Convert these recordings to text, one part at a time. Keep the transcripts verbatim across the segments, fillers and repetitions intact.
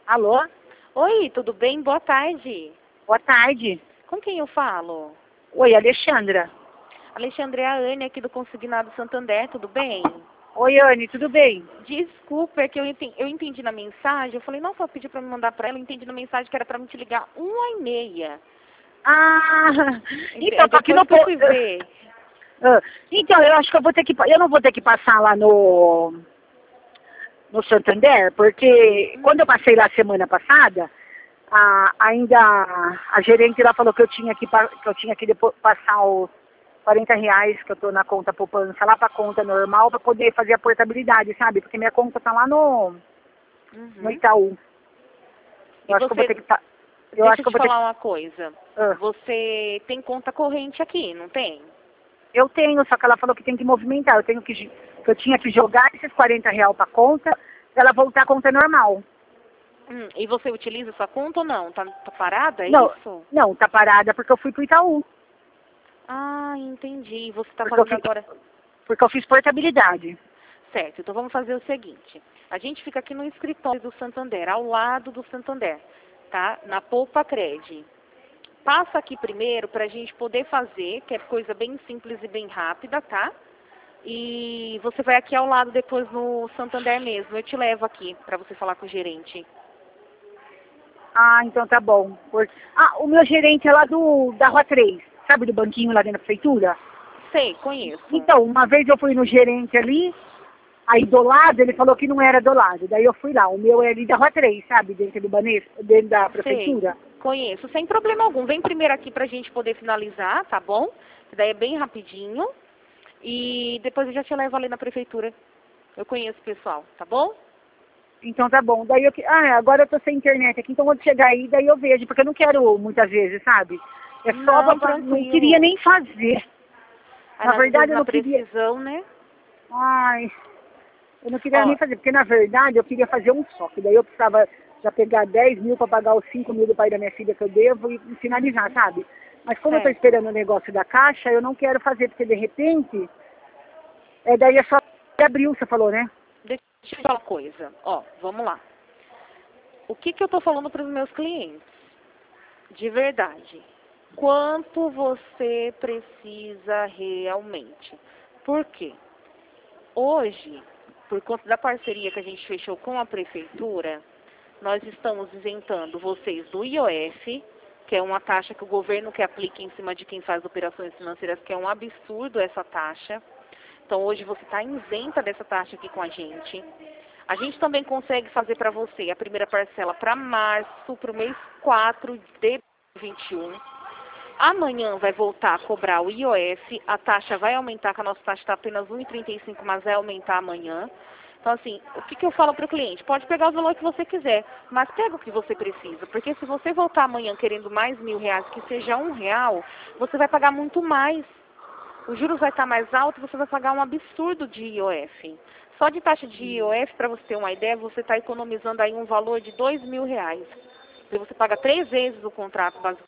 Alô? Oi, tudo bem? Boa tarde. Boa tarde. Com quem eu falo? Oi, Alexandra. Alexandre, é a Anne aqui do Consignado Santander, tudo bem? Oi, Anne, tudo bem? Desculpa, é que eu entendi, eu entendi na mensagem, eu falei, nossa, ela pediu pra me mandar pra ela, eu entendi na mensagem que era pra me te ligar uma e meia. Ah, Ent- então, é tô aqui depois no... que eu po- fui ver. Ah, então, eu acho que eu vou ter que... pa- Eu não vou ter que passar lá no... No Santander, porque quando eu passei lá semana passada, a, ainda a gerente lá falou que eu tinha que, pa- que, eu tinha que depois passar os quarenta reais que eu tô na conta poupança lá pra conta normal pra poder fazer a portabilidade, sabe? Porque minha conta tá lá no, no Uhum. Itaú. E Eu acho que eu vou você, ter que... pa- Eu deixa acho eu que eu te vou ter que... falar uma coisa. ah. Você tem conta corrente aqui, não tem? Eu tenho, só que ela falou que tem que movimentar. Eu tenho que, que eu tinha que jogar esses quarenta reais pra conta pra ela voltar à conta normal. Hum, e você utiliza sua conta ou não? Tá, tá parada, é Não, isso? não, tá parada porque eu fui pro Itaú. Ah, entendi. Você tá Porque eu fazendo fiz, agora... porque eu fiz portabilidade. Certo, então vamos fazer o seguinte. A gente fica aqui no escritório do Santander, ao lado do Santander, tá? Na Poupa Cred. Passa aqui primeiro para a gente poder fazer, que é coisa bem simples e bem rápida, tá? E você vai aqui ao lado depois no Santander mesmo. Eu te levo aqui para você falar com o gerente. Ah, então tá bom. Por- Ah, o meu gerente é lá do, da Rua três, sabe do banquinho lá dentro da prefeitura? Sei, conheço. Então, uma vez eu fui no gerente ali, aí do lado ele falou que não era do lado. Daí eu fui lá, o meu é ali da Rua três, sabe? Dentro do Banespa, dentro da Sei, prefeitura. conheço. Sem problema algum. Vem primeiro aqui para a gente poder finalizar, tá bom? Que daí é bem rapidinho. E depois eu já te levo ali na prefeitura. Eu conheço o pessoal, tá bom? Então tá bom. Daí eu que. Ah, é, agora eu tô sem internet aqui, então quando chegar aí, daí eu vejo, porque eu não quero muitas vezes, sabe? É só Não, pra. Não queria tranquilo. nem fazer. Aí, Na às vezes verdade eu na não queria. precisão, né? Ai, eu não queria Ó, nem fazer, porque na verdade eu queria fazer um só, que daí eu precisava já pegar dez mil pra pagar os cinco mil do pai da minha filha que eu devo e, e finalizar, sabe? Mas como eu tô certo. esperando o negócio da caixa, eu não quero fazer, porque de repente, é, daí é só abril, você falou, né? Deixa eu te falar uma coisa. Ó, vamos lá. O que, que eu tô falando para os meus clientes? De verdade. Quanto você precisa realmente? Por quê? Hoje, por conta da parceria que a gente fechou com a prefeitura, nós estamos isentando vocês do I O F, que é uma taxa que o governo que aplica em cima de quem faz operações financeiras, que é um absurdo essa taxa. Então, hoje você está isenta dessa taxa aqui com a gente. A gente também consegue fazer para você a primeira parcela para março, para o mês quatro de vinte e um. Amanhã vai voltar a cobrar o I O F, a taxa vai aumentar, que a nossa taxa está apenas um vírgula trinta e cinco, mas vai aumentar amanhã. Então, assim, o que, que eu falo para o cliente? Pode pegar o valor que você quiser, mas pega o que você precisa, porque se você voltar amanhã querendo mais mil reais, que seja um real, você vai pagar muito mais. Os juros vai estar mais alto, você vai pagar um absurdo de I O F. Só de taxa de I O F, para você ter uma ideia, você está economizando aí um valor de dois mil reais. E você paga três vezes o contrato, basicamente.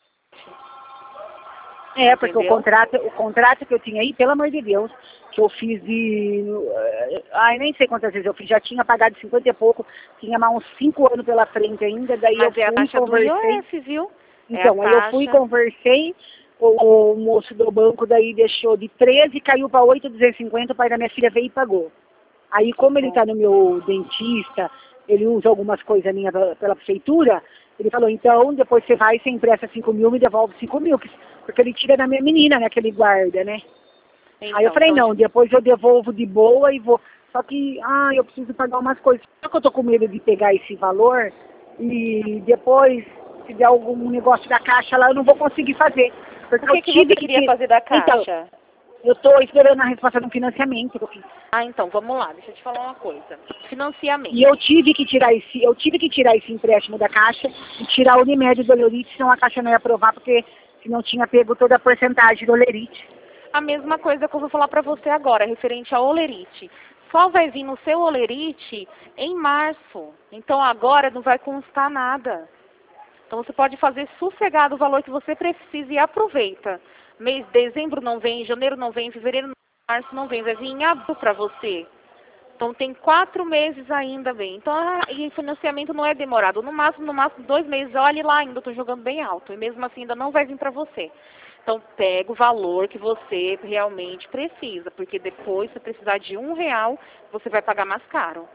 É, porque o Entendeu? contrato, o contrato que eu tinha aí, pelo amor de Deus, que eu fiz de. eh, Ai, nem sei quantas vezes eu fiz, já tinha pagado cinquenta e pouco, tinha mais uns cinco anos pela frente ainda, daí eu Mas é a fui, taxa do conversei. I O F, viu? É a Então, aí eu fui, taxa. conversei, o, o moço do banco daí deixou de treze, caiu para oito vírgula duzentos e cinquenta, o pai da minha filha veio e pagou. Aí, Que como ele bom. está no meu dentista, ele usa algumas coisas minhas pela, pela prefeitura, ele falou, então, depois você vai, você empresta cinco mil, me devolve cinco mil, que- porque ele tira da minha menina, né, que ele guarda, né? Aí eu Então, falei, então, não, depois eu devolvo de boa e vou. Só que, ah, eu preciso pagar umas coisas. Só que eu tô com medo de pegar esse valor e depois, se der algum negócio da caixa lá, eu não vou conseguir fazer. Porque o eu que, que tive você que queria ter. fazer da Então, caixa? eu tô esperando a resposta do financiamento que eu fiz. Ah, então, vamos lá, deixa eu te falar uma coisa. E eu Financiamento. tive que tirar esse, eu tive que tirar esse empréstimo da caixa e tirar o Unimed do Olerite, senão a caixa não ia aprovar, porque senão tinha pego toda a porcentagem do Olerite. A mesma coisa que eu vou falar para você agora, referente ao Olerite. Só vai vir no seu Olerite em março. Então agora não vai constar nada. Então você pode fazer sossegado o valor que você precisa e aproveita. Mês de dezembro não vem, janeiro não vem, fevereiro não vem, março não vem. Vai vir em abril para você. Então tem quatro meses ainda bem. Então ah, e financiamento não é demorado. No máximo, no máximo dois meses. Olhe lá, ainda estou jogando bem alto. E mesmo assim ainda não vai vir para você. Então pega o valor que você realmente precisa. Porque depois, se precisar de um real, você vai pagar mais caro.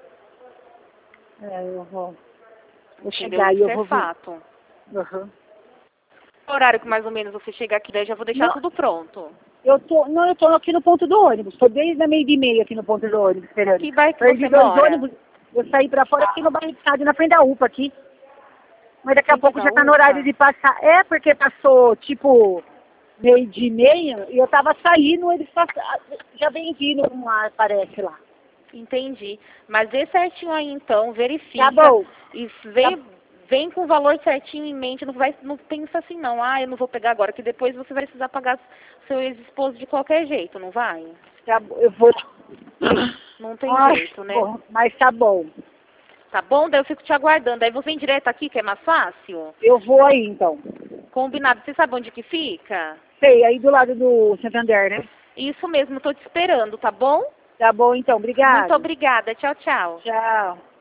É, eu vou, vou Entendeu? chegar e Isso eu vou é ver. fato. Uhum. O horário que mais ou menos você chegar aqui, daí já vou deixar Não. tudo pronto. Eu tô, não, eu tô aqui no ponto do ônibus. Tô desde a meia de meia aqui no ponto do ônibus, esperando. Que bairro que Perdi você dois mora? ônibus, eu saí pra fora aqui no bairro de Estado, na frente da U P A aqui. Mas daqui a Frente pouco da já tá no U P A? horário de passar. É, porque passou, tipo, meio de meia, e eu tava saindo, eles passaram, já vem vindo um ar, parece lá. Entendi. Mas dê certinho aí então, verifica. Tá bom. E vem, Tá, vem com o valor certinho em mente. Não, vai, não pensa assim não, ah, eu não vou pegar agora, que depois você vai precisar pagar seu ex-esposo de qualquer jeito, não vai? tá bom, eu vou. Não tem Ai, jeito, né? bom, mas tá bom. Tá bom? Daí eu fico te aguardando. Aí você vem direto aqui, que é mais fácil? Eu vou aí então. Combinado. Você sabe onde que fica? Sei, aí do lado do Santander, né? Isso mesmo, tô te esperando, tá bom? Tá bom então, obrigada. Muito obrigada. Tchau, tchau. Tchau.